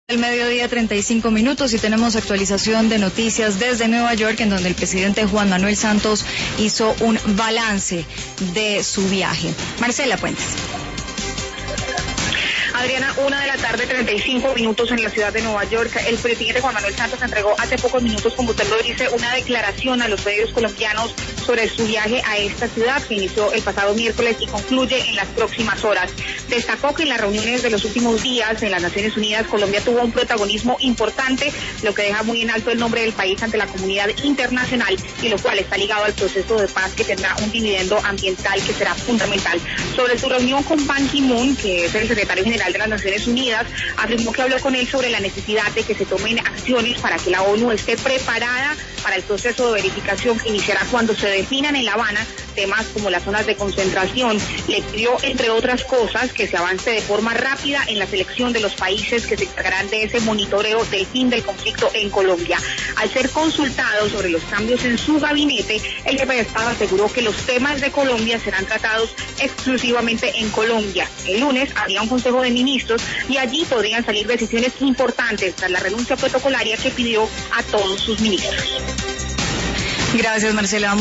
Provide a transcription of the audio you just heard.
El mediodía 35 minutos y tenemos actualización de noticias desde Nueva York, en donde el presidente Juan Manuel Santos hizo un balance de su viaje. Marcela Puentes. Adriana, 1:35 p.m. en la ciudad de Nueva York. El presidente Juan Manuel Santos entregó hace pocos minutos, como usted lo dice, una declaración a los medios colombianos sobre su viaje a esta ciudad, que inició el pasado miércoles y concluye en las próximas horas. Destacó que en las reuniones de los últimos días en las Naciones Unidas, Colombia tuvo un protagonismo importante, lo que deja muy en alto el nombre del país ante la comunidad internacional, y lo cual está ligado al proceso de paz, que tendrá un dividendo ambiental que será fundamental. Sobre su reunión con Ban Ki-moon, que es el secretario general de las Naciones Unidas, afirmó que habló con él sobre la necesidad de que se tomen acciones para que la ONU esté preparada para el proceso de verificación que iniciará cuando se definan en La Habana temas como las zonas de concentración. Le pidió, entre otras cosas, que se avance de forma rápida en la selección de los países que se encargarán de ese monitoreo del fin del conflicto en Colombia. Al ser consultado sobre los cambios en su gabinete, el jefe de Estado aseguró que los temas de Colombia serán tratados exclusivamente en Colombia. El lunes habría un Consejo de Ministros y allí podrían salir decisiones importantes tras la renuncia protocolaria que pidió a todos sus ministros. Gracias, Marcela.